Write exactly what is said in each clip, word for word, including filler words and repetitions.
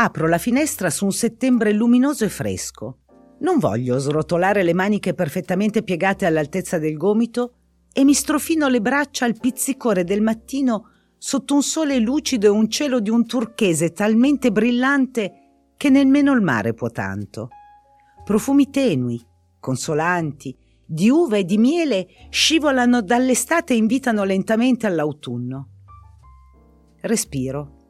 Apro la finestra su un settembre luminoso e fresco. Non voglio srotolare le maniche perfettamente piegate all'altezza del gomito e mi strofino le braccia al pizzicore del mattino sotto un sole lucido e un cielo di un turchese talmente brillante che nemmeno il mare può tanto. Profumi tenui, consolanti, di uva e di miele scivolano dall'estate e invitano lentamente all'autunno. Respiro.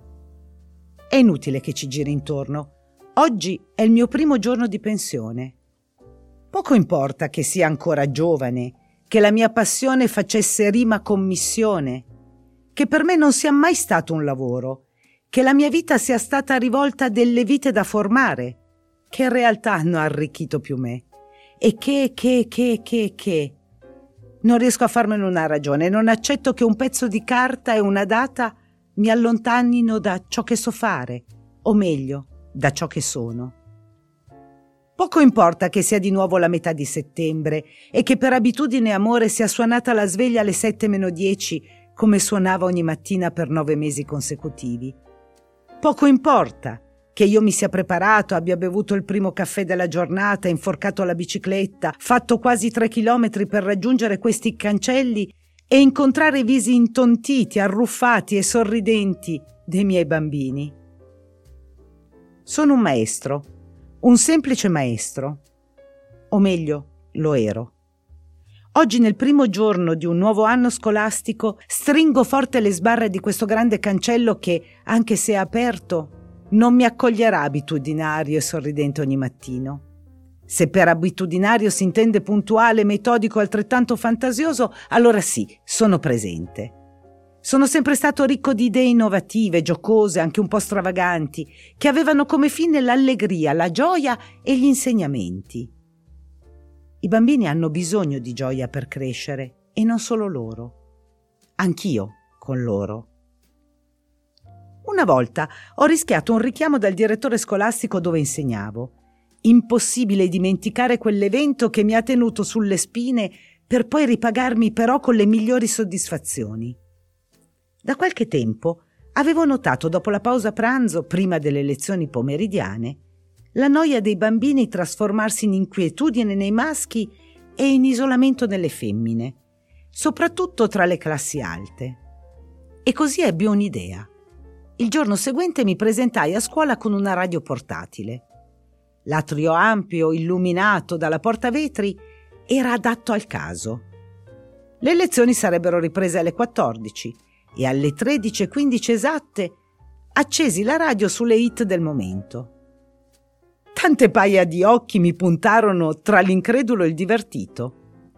È inutile che ci giri intorno. Oggi è il mio primo giorno di pensione. Poco importa che sia ancora giovane, che la mia passione facesse rima con missione, che per me non sia mai stato un lavoro, che la mia vita sia stata rivolta a delle vite da formare, che in realtà hanno arricchito più me, e che, che, che, che, che... Non riesco a farmene una ragione, non accetto che un pezzo di carta e una data mi allontanino da ciò che so fare, o meglio, da ciò che sono. Poco importa che sia di nuovo la metà di settembre e che per abitudine e amore sia suonata la sveglia alle sette meno dieci come suonava ogni mattina per nove mesi consecutivi. Poco importa che io mi sia preparato, abbia bevuto il primo caffè della giornata, inforcato la bicicletta, fatto quasi tre chilometri per raggiungere questi cancelli e incontrare i visi intontiti, arruffati e sorridenti dei miei bambini. Sono un maestro, un semplice maestro, o meglio, lo ero. Oggi, nel primo giorno di un nuovo anno scolastico, stringo forte le sbarre di questo grande cancello che, anche se è aperto, non mi accoglierà abitudinario e sorridente ogni mattino. Se per abitudinario si intende puntuale, metodico e altrettanto fantasioso, allora sì, sono presente. Sono sempre stato ricco di idee innovative, giocose, anche un po' stravaganti, che avevano come fine l'allegria, la gioia e gli insegnamenti. I bambini hanno bisogno di gioia per crescere, e non solo loro. Anch'io con loro. Una volta ho rischiato un richiamo dal direttore scolastico dove insegnavo. Impossibile dimenticare quell'evento che mi ha tenuto sulle spine per poi ripagarmi però con le migliori soddisfazioni. Da qualche tempo avevo notato dopo la pausa pranzo, prima delle lezioni pomeridiane, la noia dei bambini trasformarsi in inquietudine nei maschi e in isolamento nelle femmine, soprattutto tra le classi alte. E così ebbi un'idea. Il giorno seguente mi presentai a scuola con una radio portatile. L'atrio ampio, illuminato dalla portavetri, era adatto al caso. Le lezioni sarebbero riprese alle quattordici e alle tredici e quindici esatte accesi la radio sulle hit del momento. Tante paia di occhi mi puntarono tra l'incredulo e il divertito.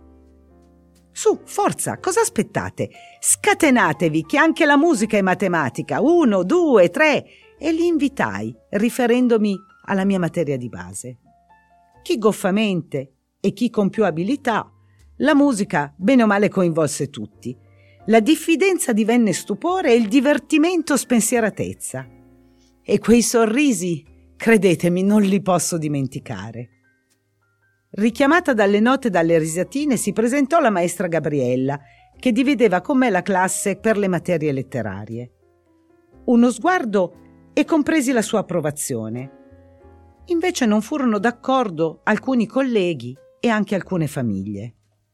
Su, forza, cosa aspettate? Scatenatevi che anche la musica è matematica. Uno, due, tre. E li invitai, riferendomi alla mia materia di base. Chi goffamente e chi con più abilità, la musica bene o male coinvolse tutti. La diffidenza divenne stupore e il divertimento spensieratezza. E quei sorrisi, credetemi, non li posso dimenticare. Richiamata dalle note e dalle risatine, si presentò la maestra Gabriella, che divideva con me la classe per le materie letterarie. Uno sguardo e compresi la sua approvazione. Invece non furono d'accordo alcuni colleghi e anche alcune famiglie.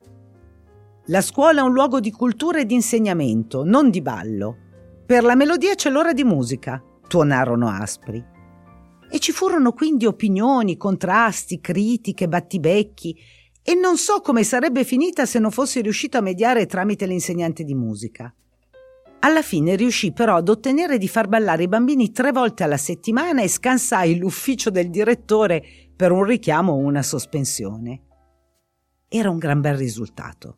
La scuola è un luogo di cultura e di insegnamento, non di ballo. Per la melodia c'è l'ora di musica, tuonarono aspri. E ci furono quindi opinioni, contrasti, critiche, battibecchi, e non so come sarebbe finita se non fossi riuscito a mediare tramite l'insegnante di musica. Alla fine riuscì però ad ottenere di far ballare i bambini tre volte alla settimana e scansai l'ufficio del direttore per un richiamo o una sospensione. Era un gran bel risultato.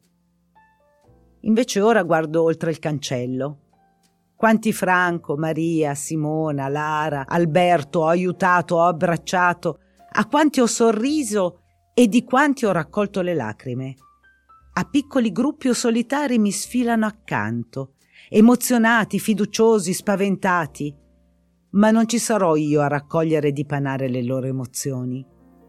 Invece ora guardo oltre il cancello. Quanti Franco, Maria, Simona, Lara, Alberto ho aiutato, ho abbracciato, a quanti ho sorriso e di quanti ho raccolto le lacrime. A piccoli gruppi o solitari mi sfilano accanto, emozionati, fiduciosi, spaventati, ma non ci sarò io a raccogliere e dipanare le loro emozioni.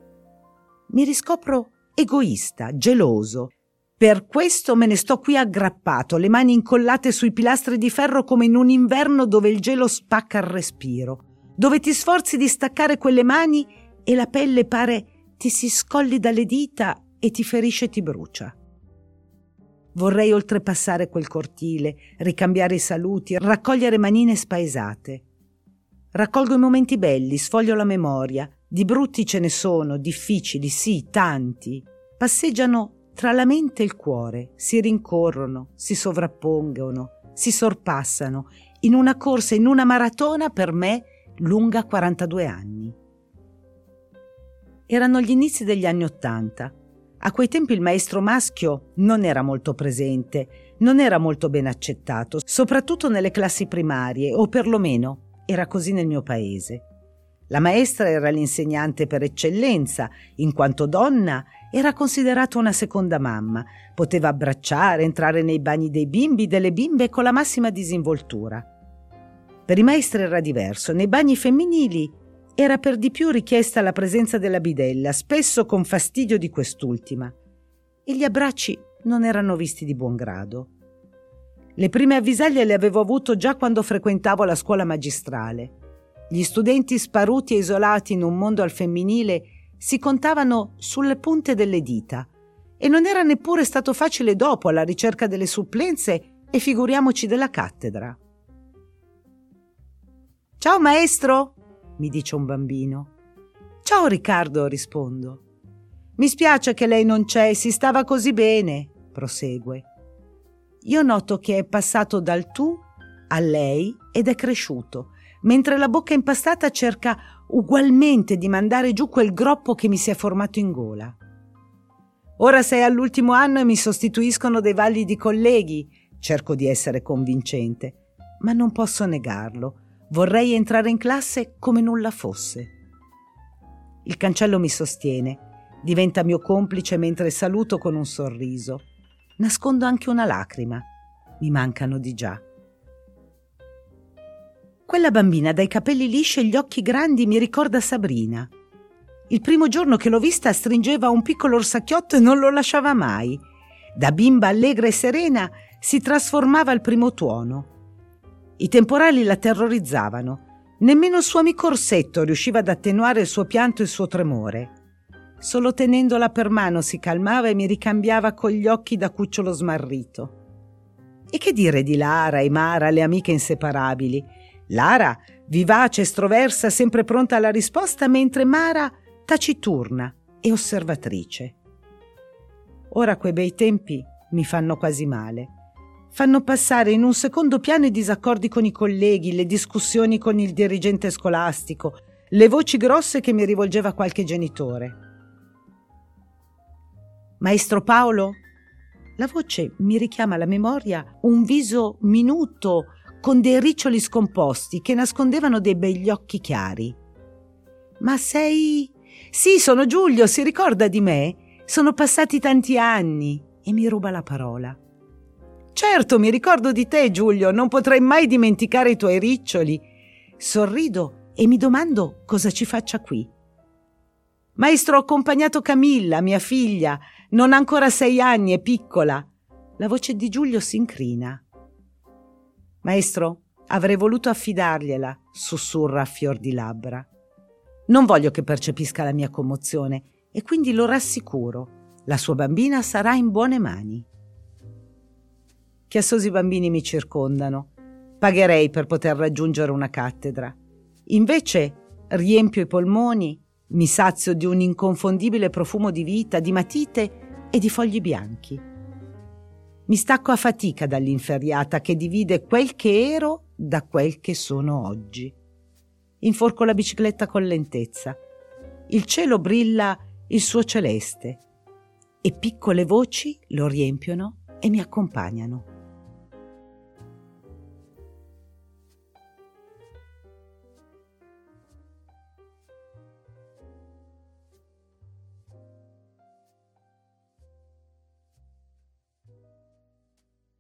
Mi riscopro egoista, geloso. Per questo me ne sto qui aggrappato, le mani incollate sui pilastri di ferro come in un inverno dove il gelo spacca il respiro. dove ti sforzi di staccare quelle mani e la pelle pare ti si scolli dalle dita e ti ferisce e ti brucia. Vorrei oltrepassare quel cortile, ricambiare i saluti, raccogliere manine spaesate. Raccolgo i momenti belli, sfoglio la memoria. Di brutti ce ne sono, difficili, sì, tanti. Passeggiano tra la mente e il cuore, si rincorrono, si sovrappongono, si sorpassano, in una corsa, in una maratona per me lunga quarantadue anni. Erano gli inizi degli anni Ottanta. A quei tempi il maestro maschio non era molto presente, non era molto ben accettato, soprattutto nelle classi primarie, o perlomeno era così nel mio paese. La maestra era l'insegnante per eccellenza, in quanto donna era considerata una seconda mamma, poteva abbracciare, entrare nei bagni dei bimbi, delle bimbe con la massima disinvoltura. Per i maestri era diverso, nei bagni femminili era per di più richiesta la presenza della bidella, spesso con fastidio di quest'ultima, e gli abbracci non erano visti di buon grado. Le prime avvisaglie le avevo avuto già quando frequentavo la scuola magistrale. Gli studenti sparuti e isolati in un mondo al femminile si contavano sulle punte delle dita, e non era neppure stato facile dopo alla ricerca delle supplenze e figuriamoci della cattedra. «Ciao maestro!» mi dice un bambino. «Ciao Riccardo», rispondo. «Mi spiace che lei non c'è, si stava così bene», prosegue. Io noto che è passato dal tu a lei ed è cresciuto, mentre la bocca impastata cerca ugualmente di mandare giù quel groppo che mi si è formato in gola. «Ora sei all'ultimo anno e mi sostituiscono dei validi colleghi», cerco di essere convincente, ma non posso negarlo. Vorrei entrare in classe come nulla fosse. Il cancello mi sostiene, diventa mio complice mentre saluto con un sorriso. Nascondo anche una lacrima. Mi mancano di già. Quella bambina dai capelli lisci e gli occhi grandi mi ricorda Sabrina. Il primo giorno che l'ho vista stringeva un piccolo orsacchiotto e non lo lasciava mai. Da bimba allegra e serena si trasformava al primo tuono. I temporali la terrorizzavano. Nemmeno il suo amico Orsetto riusciva ad attenuare il suo pianto e il suo tremore. Solo tenendola per mano si calmava e mi ricambiava con gli occhi da cucciolo smarrito. E che dire di Lara e Mara, le amiche inseparabili? Lara, vivace, estroversa, sempre pronta alla risposta, mentre Mara, taciturna e osservatrice. Ora quei bei tempi mi fanno quasi male. Fanno passare in un secondo piano i disaccordi con i colleghi, le discussioni con il dirigente scolastico, le voci grosse che mi rivolgeva qualche genitore. «Maestro Paolo?» La voce mi richiama alla memoria un viso minuto con dei riccioli scomposti che nascondevano dei begli occhi chiari. «Ma sei...» «Sì, sono Giulio, si ricorda di me? Sono passati tanti anni», e mi ruba la parola. «Certo, mi ricordo di te, Giulio, non potrei mai dimenticare i tuoi riccioli». Sorrido e mi domando cosa ci faccia qui. «Maestro, ho accompagnato Camilla, mia figlia, non ha ancora sei anni, è piccola». La voce di Giulio si incrina. «Maestro, avrei voluto affidargliela», sussurra a fior di labbra. Non voglio che percepisca la mia commozione e quindi lo rassicuro. La sua bambina sarà in buone mani. Chiassosi bambini mi circondano. Pagherei per poter raggiungere una cattedra. Invece riempio i polmoni, mi sazio di un inconfondibile profumo di vita, di matite e di fogli bianchi. Mi stacco a fatica dall'inferriata che divide quel che ero da quel che sono oggi. Inforco la bicicletta con lentezza. Il cielo brilla il suo celeste e piccole voci lo riempiono e mi accompagnano.